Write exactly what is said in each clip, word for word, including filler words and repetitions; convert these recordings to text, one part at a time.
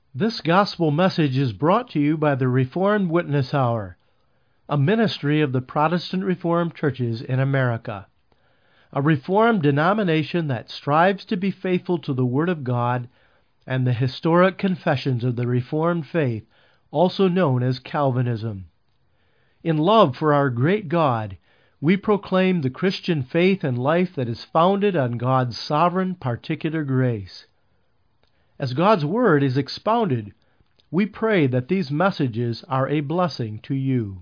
This gospel message is brought to you by the Reformed Witness Hour, a ministry of the Protestant Reformed churches in America, a Reformed denomination that strives to be faithful to the Word of God and the historic confessions of the Reformed faith, also known as Calvinism. In love for our great God, we proclaim the Christian faith and life that is founded on God's sovereign particular grace. As God's Word is expounded, we pray that these messages are a blessing to you.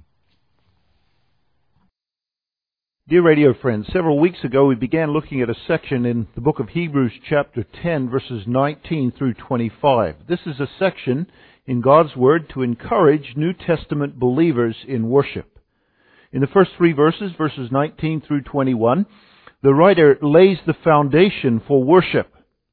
Dear radio friends, several weeks ago we began looking at a section in the book of Hebrews chapter ten, verses nineteen through twenty-five. This is a section in God's Word to encourage New Testament believers in worship. In the first three verses, verses nineteen through twenty-one, the writer lays the foundation for worship.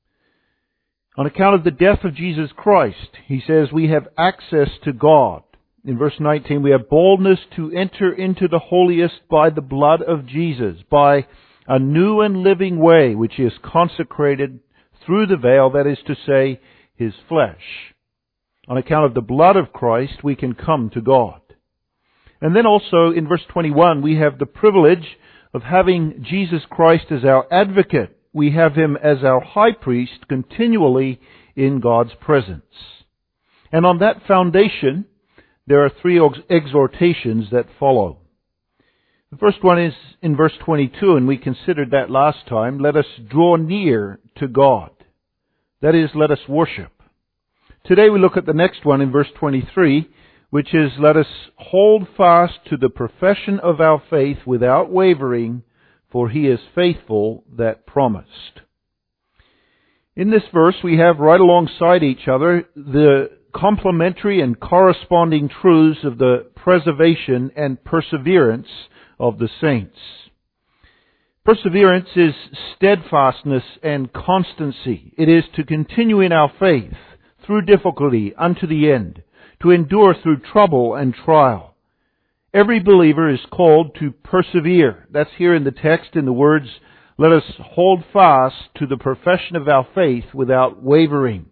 On account of the death of Jesus Christ, he says we have access to God. In verse nineteen, we have boldness to enter into the holiest by the blood of Jesus, by a new and living way which is consecrated through the veil, that is to say, His flesh. On account of the blood of Christ, we can come to God. And then also in verse twenty-one, we have the privilege of having Jesus Christ as our advocate. We have Him as our high priest continually in God's presence. And on that foundation, there are three exhortations that follow. The first one is in verse twenty-two, and we considered that last time. Let us draw near to God. That is, let us worship. Today we look at the next one in verse twenty-three, which is, let us hold fast to the profession of our faith without wavering, for He is faithful that promised. In this verse we have right alongside each other the complementary and corresponding truths of the preservation and perseverance of the saints. Perseverance is steadfastness and constancy. It is to continue in our faith through difficulty unto the end, to endure through trouble and trial. Every believer is called to persevere. That's here in the text in the words, let us hold fast to the profession of our faith without wavering.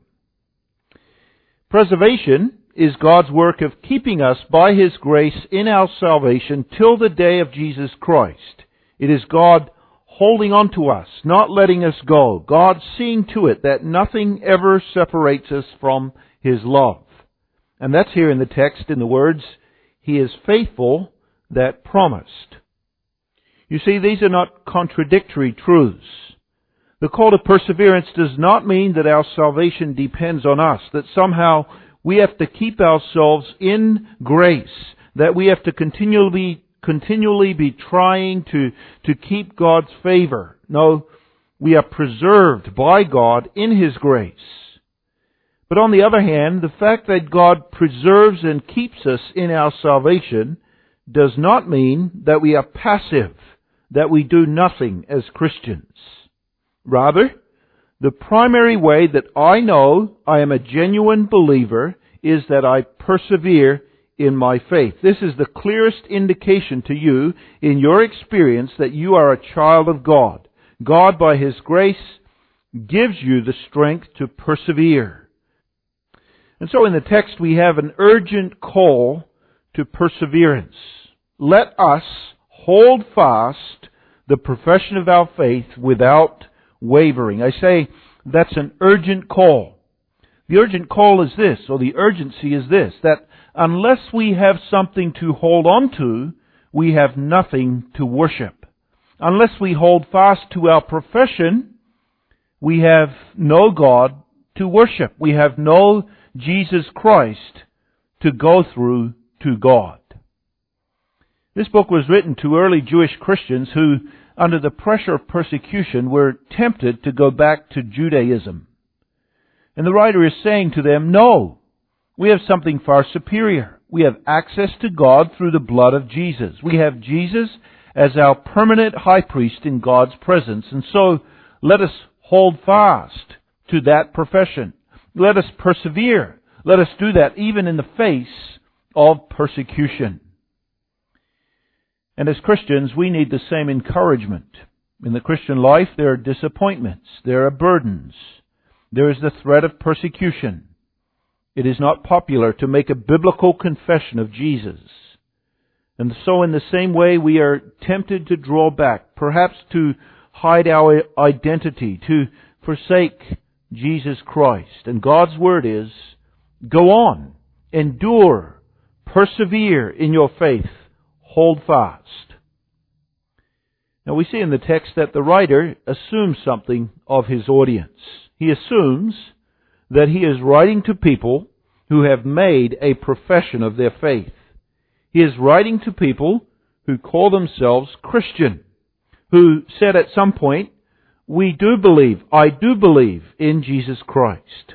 Preservation is God's work of keeping us by His grace in our salvation till the day of Jesus Christ. It is God holding on to us, not letting us go. God seeing to it that nothing ever separates us from His love. And that's here in the text in the words, He is faithful that promised. You see, these are not contradictory truths. The call to perseverance does not mean that our salvation depends on us, that somehow we have to keep ourselves in grace, that we have to continually, continually be trying to, to keep God's favor. No, we are preserved by God in His grace. But on the other hand, the fact that God preserves and keeps us in our salvation does not mean that we are passive, that we do nothing as Christians. Rather, the primary way that I know I am a genuine believer is that I persevere in my faith. This is the clearest indication to you in your experience that you are a child of God. God, by His grace, gives you the strength to persevere. And so in the text we have an urgent call to perseverance. Let us hold fast the profession of our faith without wavering. I say that's an urgent call. The urgent call is this, or the urgency is this, that unless we have something to hold on to, we have nothing to worship. Unless we hold fast to our profession, we have no God to worship. We have no Jesus Christ to go through to God. This book was written to early Jewish Christians who, under the pressure of persecution, were tempted to go back to Judaism. And the writer is saying to them, no, we have something far superior. We have access to God through the blood of Jesus. We have Jesus as our permanent high priest in God's presence. And so let us hold fast to that profession. Let us persevere. Let us do that even in the face of persecution. And as Christians, we need the same encouragement. In the Christian life, there are disappointments. There are burdens. There is the threat of persecution. It is not popular to make a biblical confession of Jesus. And so in the same way we are tempted to draw back, perhaps to hide our identity, to forsake Jesus Christ. And God's Word is, go on, endure, persevere in your faith, hold fast. Now we see in the text that the writer assumes something of his audience. He assumes that he is writing to people who have made a profession of their faith. He is writing to people who call themselves Christian, who said at some point, we do believe, I do believe in Jesus Christ.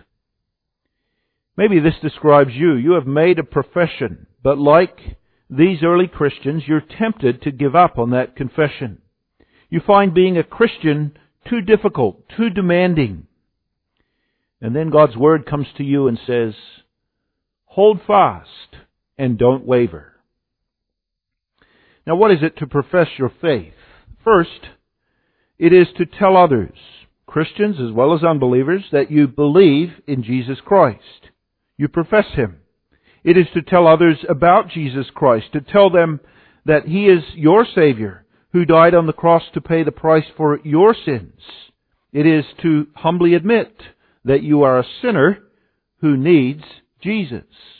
Maybe this describes you. You have made a profession, but like these early Christians, you're tempted to give up on that confession. You find being a Christian too difficult, too demanding. And then God's Word comes to you and says, hold fast and don't waver. Now what is it to profess your faith? First, it is to tell others, Christians as well as unbelievers, that you believe in Jesus Christ. You profess Him. It is to tell others about Jesus Christ, to tell them that He is your Savior, who died on the cross to pay the price for your sins. It is to humbly admit that you are a sinner who needs Jesus.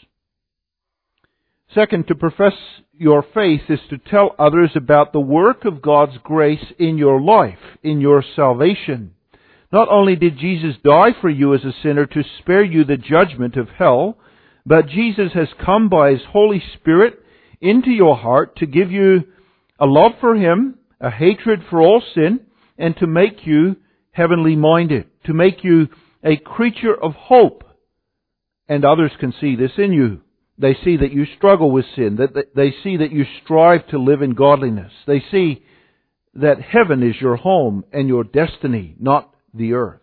Second, to profess your faith is to tell others about the work of God's grace in your life, in your salvation. Not only did Jesus die for you as a sinner to spare you the judgment of hell, but Jesus has come by His Holy Spirit into your heart to give you a love for Him, a hatred for all sin, and to make you heavenly minded, to make you a creature of hope. And others can see this in you. They see that you struggle with sin, that they see that you strive to live in godliness. They see that heaven is your home and your destiny, not the earth.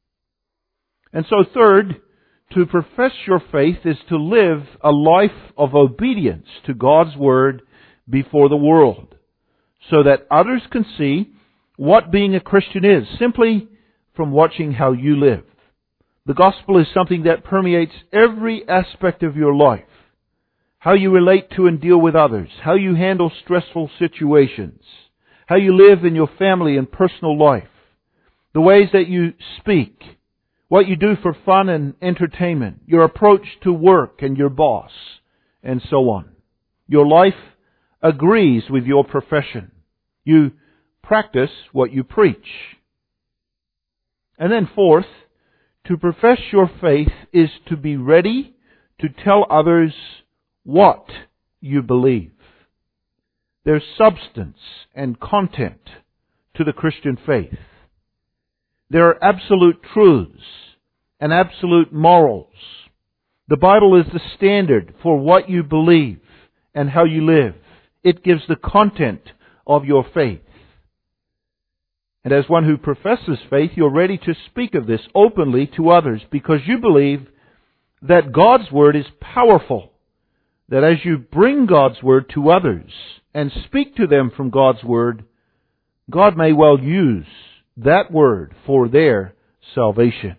And so third, to profess your faith is to live a life of obedience to God's Word before the world, so that others can see what being a Christian is, simply from watching how you live. The gospel is something that permeates every aspect of your life. How you relate to and deal with others, how you handle stressful situations, how you live in your family and personal life, the ways that you speak, what you do for fun and entertainment, your approach to work and your boss, and so on. Your life agrees with your profession. You practice what you preach. And then fourth, to profess your faith is to be ready to tell others what you believe. There's substance and content to the Christian faith. There are absolute truths and absolute morals. The Bible is the standard for what you believe and how you live. It gives the content of your faith. And as one who professes faith, you're ready to speak of this openly to others because you believe that God's Word is powerful. That as you bring God's Word to others and speak to them from God's Word, God may well use that Word for their salvation.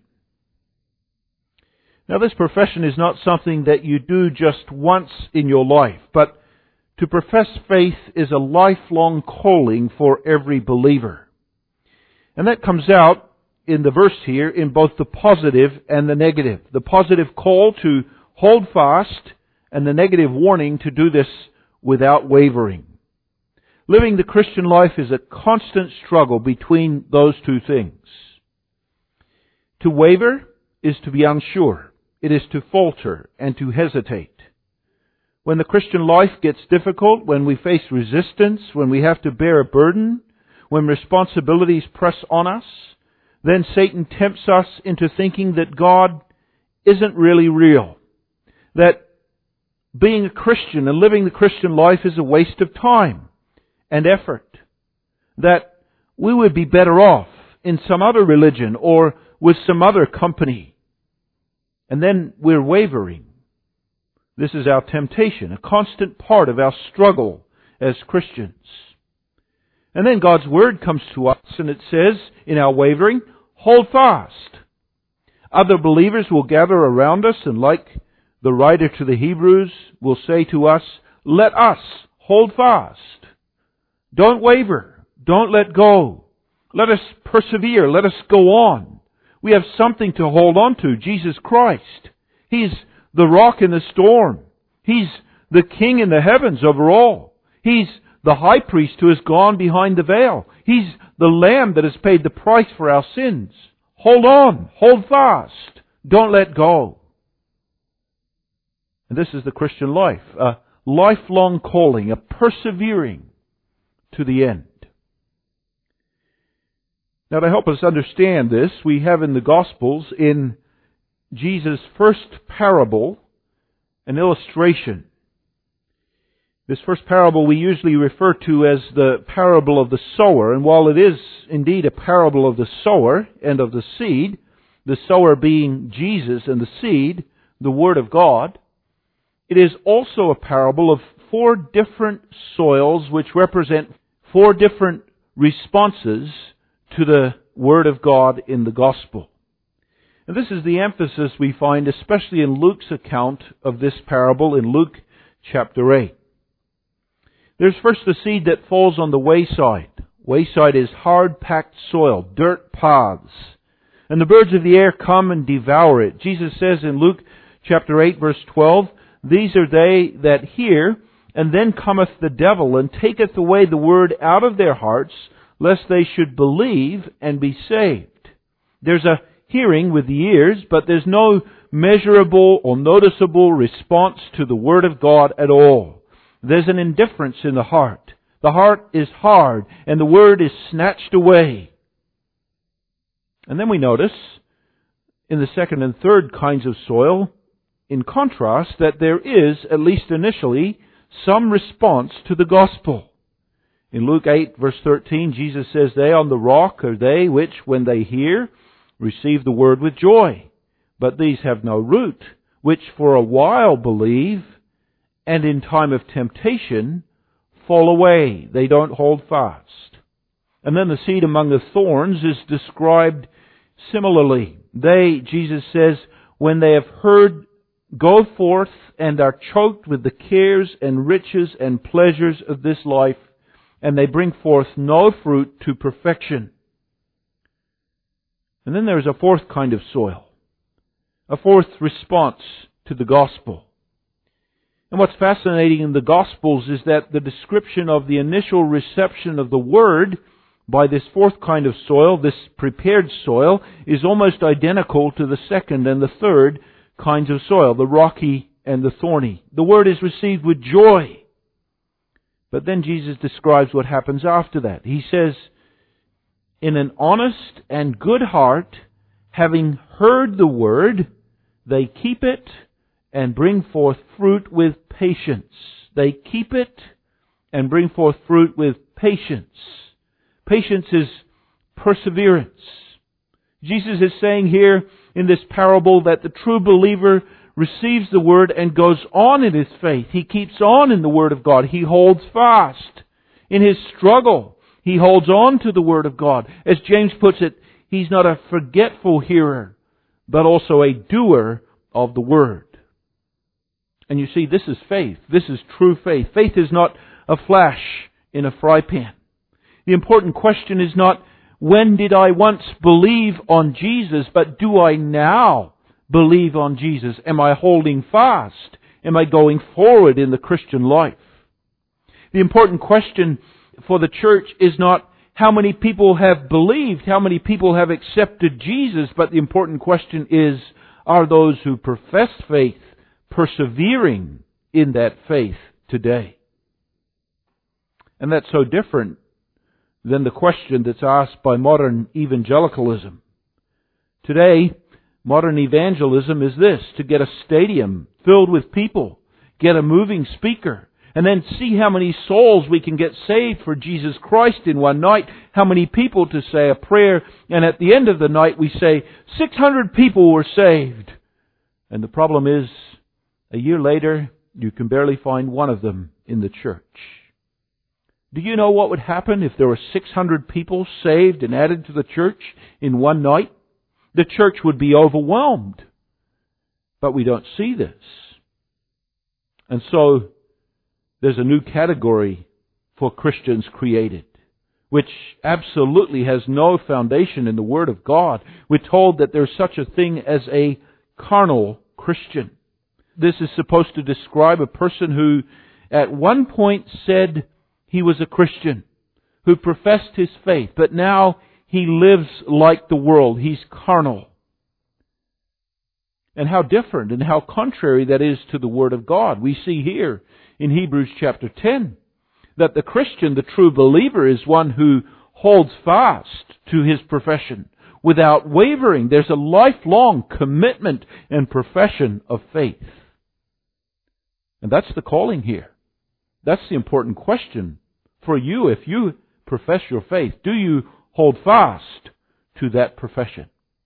Now this profession is not something that you do just once in your life, but to profess faith is a lifelong calling for every believer. And that comes out in the verse here in both the positive and the negative. The positive call to hold fast and the negative warning to do this without wavering. Living the Christian life is a constant struggle between those two things. To waver is to be unsure. It is to falter and to hesitate. When the Christian life gets difficult, when we face resistance, when we have to bear a burden, when responsibilities press on us, then Satan tempts us into thinking that God isn't really real. That being a Christian and living the Christian life is a waste of time and effort. That we would be better off in some other religion or with some other company. And then we're wavering. This is our temptation, a constant part of our struggle as Christians. And then God's Word comes to us and it says, in our wavering, hold fast. Other believers will gather around us and like the writer to the Hebrews will say to us, let us hold fast. Don't waver. Don't let go. Let us persevere. Let us go on. We have something to hold on to, Jesus Christ. He's the rock in the storm. He's the King in the heavens over all. He's the high priest who has gone behind the veil. He's the Lamb that has paid the price for our sins. Hold on. Hold fast. Don't let go. And this is the Christian life, a lifelong calling, a persevering to the end. Now, to help us understand this, we have in the Gospels, in Jesus' first parable, an illustration. This first parable we usually refer to as the parable of the sower, and while it is indeed a parable of the sower and of the seed, the sower being Jesus and the seed, the Word of God, it is also a parable of four different soils which represent four different responses to the Word of God in the Gospel. And this is the emphasis we find especially in Luke's account of this parable in Luke chapter eight. There's first the seed that falls on the wayside. Wayside is hard-packed soil, dirt paths. And the birds of the air come and devour it. Jesus says in Luke chapter eight verse twelve, these are they that hear, and then cometh the devil, and taketh away the word out of their hearts, lest they should believe and be saved. There's a hearing with the ears, but there's no measurable or noticeable response to the Word of God at all. There's an indifference in the heart. The heart is hard, and the Word is snatched away. And then we notice, in the second and third kinds of soil, in contrast, that there is, at least initially, some response to the gospel. In Luke eight verse thirteen, Jesus says, they on the rock are they which, when they hear, receive the word with joy. But these have no root, which for a while believe, and in time of temptation fall away. They don't hold fast. And then the seed among the thorns is described similarly. They, Jesus says, when they have heard, go forth and are choked with the cares and riches and pleasures of this life, and they bring forth no fruit to perfection. And then there is a fourth kind of soil, a fourth response to the gospel. And what's fascinating in the Gospels is that the description of the initial reception of the Word by this fourth kind of soil, this prepared soil, is almost identical to the second and the third kinds of soil, the rocky and the thorny. The Word is received with joy. But then Jesus describes what happens after that. He says, in an honest and good heart, having heard the Word, they keep it and bring forth fruit with patience. They keep it and bring forth fruit with patience. Patience is perseverance. Jesus is saying here in this parable that the true believer receives the Word and goes on in his faith. He keeps on in the Word of God. He holds fast. In his struggle, he holds on to the Word of God. As James puts it, he's not a forgetful hearer, but also a doer of the Word. And you see, this is faith. This is true faith. Faith is not a flash in a fry pan. The important question is not, when did I once believe on Jesus, but do I now believe on Jesus? Am I holding fast? Am I going forward in the Christian life? The important question for the church is not how many people have believed, how many people have accepted Jesus, but the important question is, are those who profess faith persevering in that faith today? And that's so different than the question that's asked by modern evangelicalism. Today, modern evangelism is this: to get a stadium filled with people, get a moving speaker, and then see how many souls we can get saved for Jesus Christ in one night, how many people to say a prayer, and at the end of the night we say, six hundred people were saved. And the problem is, a year later, you can barely find one of them in the church. Do you know what would happen if there were six hundred people saved and added to the church in one night? The church would be overwhelmed. But we don't see this. And so, there's a new category for Christians created, which absolutely has no foundation in the Word of God. We're told that there's such a thing as a carnal Christian. This is supposed to describe a person who at one point said he was a Christian, who professed his faith, but now he lives like the world. He's carnal. And how different and how contrary that is to the Word of God. We see here in Hebrews chapter ten that the Christian, the true believer, is one who holds fast to his profession without wavering. There's a lifelong commitment and profession of faith. And that's the calling here. That's the important question for you if you profess your faith. Do you hold fast to that profession?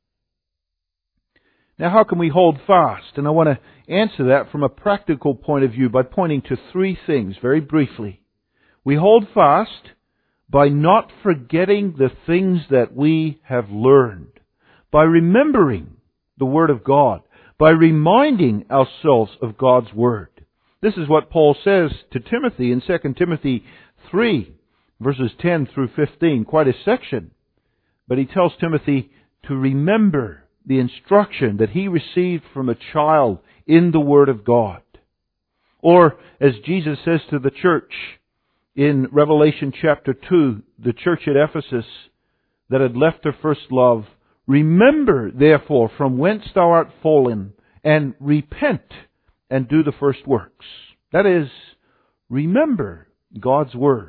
Now, how can we hold fast? And I want to answer that from a practical point of view by pointing to three things very briefly. We hold fast by not forgetting the things that we have learned, by remembering the Word of God, by reminding ourselves of God's Word. This is what Paul says to Timothy in Second Timothy three, verses ten through fifteen, quite a section. But he tells Timothy to remember the instruction that he received from a child in the Word of God. Or, as Jesus says to the church in Revelation chapter two, the church at Ephesus that had left her first love, remember, therefore, from whence thou art fallen, and repent, and do the first works. That is, remember God's Word.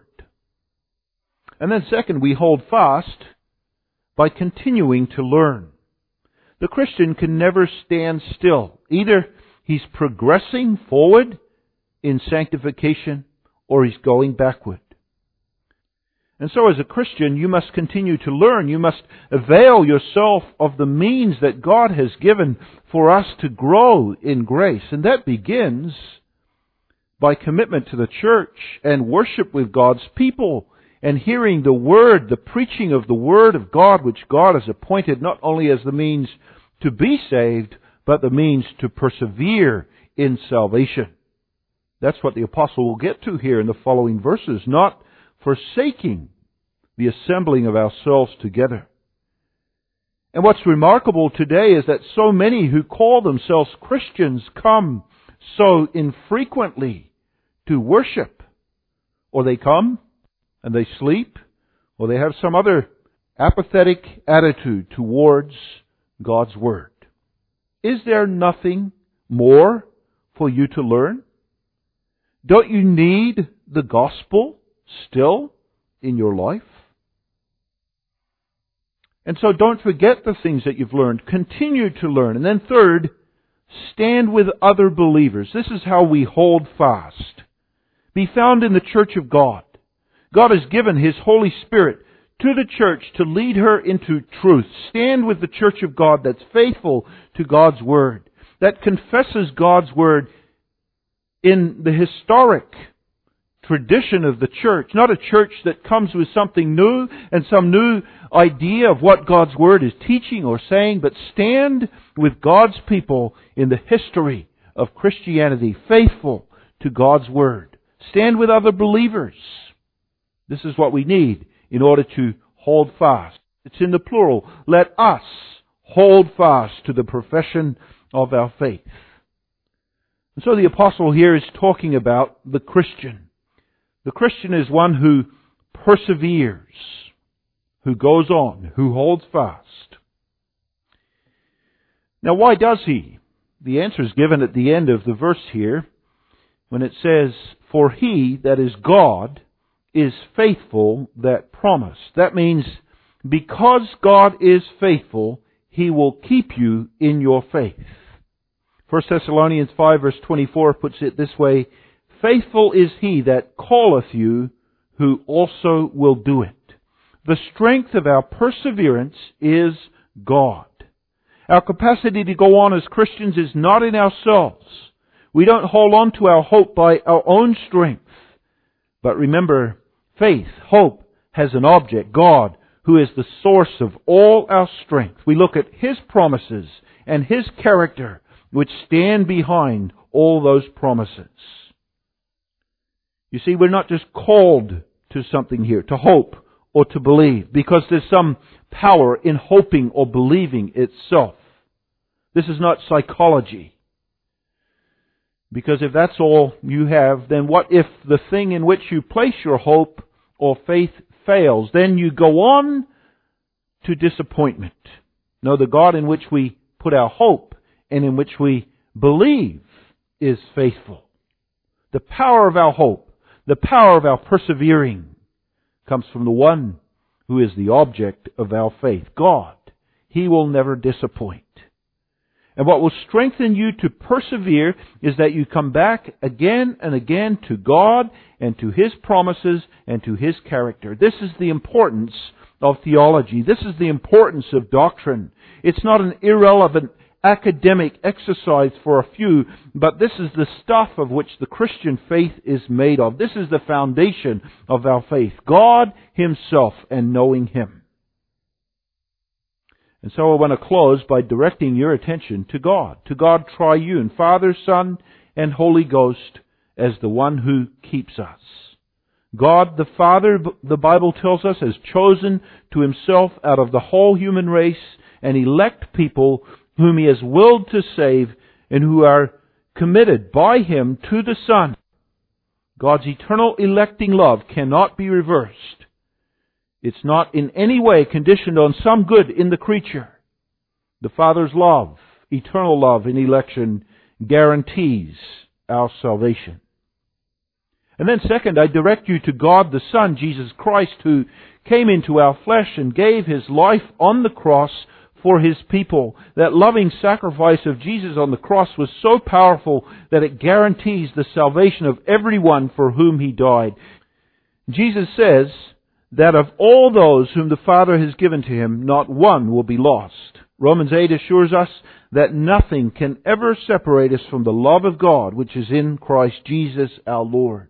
And then second, we hold fast by continuing to learn. The Christian can never stand still. Either he's progressing forward in sanctification, or he's going backward. And so as a Christian, you must continue to learn. You must avail yourself of the means that God has given for us to grow in grace. And that begins by commitment to the church and worship with God's people and hearing the Word, the preaching of the Word of God, which God has appointed not only as the means to be saved, but the means to persevere in salvation. That's what the apostle will get to here in the following verses, not forsaking the assembling of ourselves together. And what's remarkable today is that so many who call themselves Christians come so infrequently to worship. Or they come and they sleep, or they have some other apathetic attitude towards God's Word. Is there nothing more for you to learn? Don't you need the gospel still in your life? And so don't forget the things that you've learned. Continue to learn. And then third, stand with other believers. This is how we hold fast. Be found in the church of God. God has given His Holy Spirit to the church to lead her into truth. Stand with the church of God that's faithful to God's Word, that confesses God's Word in the historic tradition of the church, not a church that comes with something new and some new idea of what God's Word is teaching or saying, but stand with God's people in the history of Christianity, faithful to God's Word. Stand with other believers. This is what we need in order to hold fast. It's in the plural. Let us hold fast to the profession of our faith. And so the apostle here is talking about the Christian. The Christian is one who perseveres, who goes on, who holds fast. Now why does he? The answer is given at the end of the verse here when it says, "For He," that is God, "is faithful that promised." That means because God is faithful, He will keep you in your faith. First Thessalonians five verse twenty-four puts it this way, "Faithful is He that calleth you, who also will do it." The strength of our perseverance is God. Our capacity to go on as Christians is not in ourselves. We don't hold on to our hope by our own strength. But remember, faith, hope, has an object, God, who is the source of all our strength. We look at His promises and His character, which stand behind all those promises. You see, we're not just called to something here, to hope or to believe, because there's some power in hoping or believing itself. This is not psychology. Because if that's all you have, then what if the thing in which you place your hope or faith fails? Then you go on to disappointment. No, the God in which we put our hope and in which we believe is faithful. The power of our hope, the power of our persevering, comes from the one who is the object of our faith, God. He will never disappoint. And what will strengthen you to persevere is that you come back again and again to God and to His promises and to His character. This is the importance of theology. This is the importance of doctrine. It's not an irrelevant academic exercise for a few, but this is the stuff of which the Christian faith is made of. This is the foundation of our faith. God Himself and knowing Him. And so I want to close by directing your attention to God, to God triune, Father, Son, and Holy Ghost, as the one who keeps us. God the Father, the Bible tells us, has chosen to Himself out of the whole human race an elect people whom He has willed to save and who are committed by Him to the Son. God's eternal electing love cannot be reversed. It's not in any way conditioned on some good in the creature. The Father's love, eternal love in election, guarantees our salvation. And then second, I direct you to God the Son, Jesus Christ, who came into our flesh and gave His life on the cross for His people. That loving sacrifice of Jesus on the cross was so powerful that it guarantees the salvation of everyone for whom He died. Jesus says that of all those whom the Father has given to Him, not one will be lost. Romans eight assures us that nothing can ever separate us from the love of God, which is in Christ Jesus our Lord.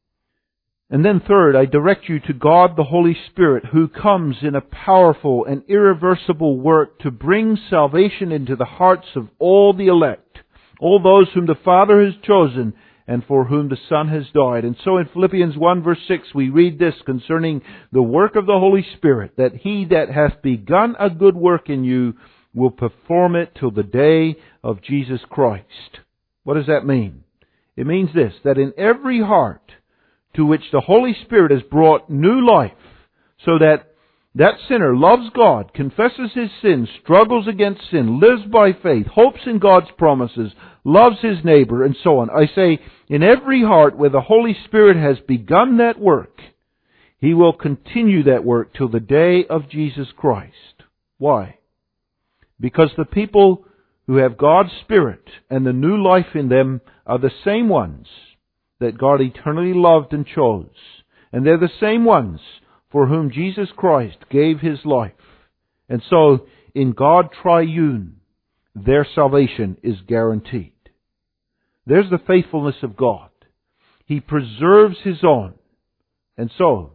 And then third, I direct you to God the Holy Spirit, who comes in a powerful and irreversible work to bring salvation into the hearts of all the elect, all those whom the Father has chosen and for whom the Son has died. And so in Philippians one verse six we read this concerning the work of the Holy Spirit, that He that hath begun a good work in you will perform it till the day of Jesus Christ. What does that mean? It means this, that in every heart to which the Holy Spirit has brought new life, so that that sinner loves God, confesses his sins, struggles against sin, lives by faith, hopes in God's promises, loves his neighbor, and so on. I say, in every heart where the Holy Spirit has begun that work, He will continue that work till the day of Jesus Christ. Why? Because the people who have God's Spirit and the new life in them are the same ones that God eternally loved and chose. And they're the same ones for whom Jesus Christ gave His life. And so, in God triune, their salvation is guaranteed. There's the faithfulness of God. He preserves His own. And so,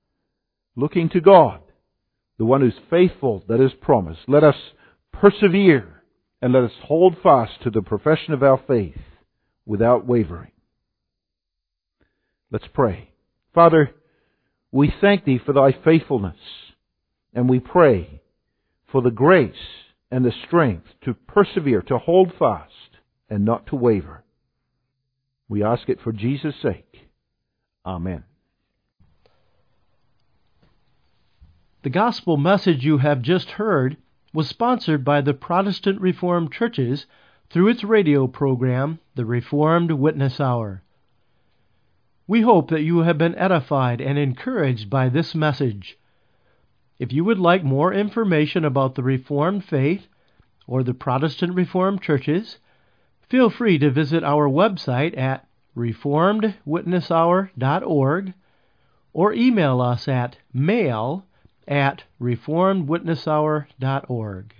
looking to God, the one who's faithful that is promised, let us persevere and let us hold fast to the profession of our faith without wavering. Let's pray. Father, we thank Thee for Thy faithfulness, and we pray for the grace and the strength to persevere, to hold fast, and not to waver. We ask it for Jesus' sake. Amen. The gospel message you have just heard was sponsored by the Protestant Reformed Churches through its radio program, The Reformed Witness Hour. We hope that you have been edified and encouraged by this message. If you would like more information about the Reformed faith or the Protestant Reformed Churches, feel free to visit our website at reformed witness hour dot org or email us at mail at reformed witness hour dot org.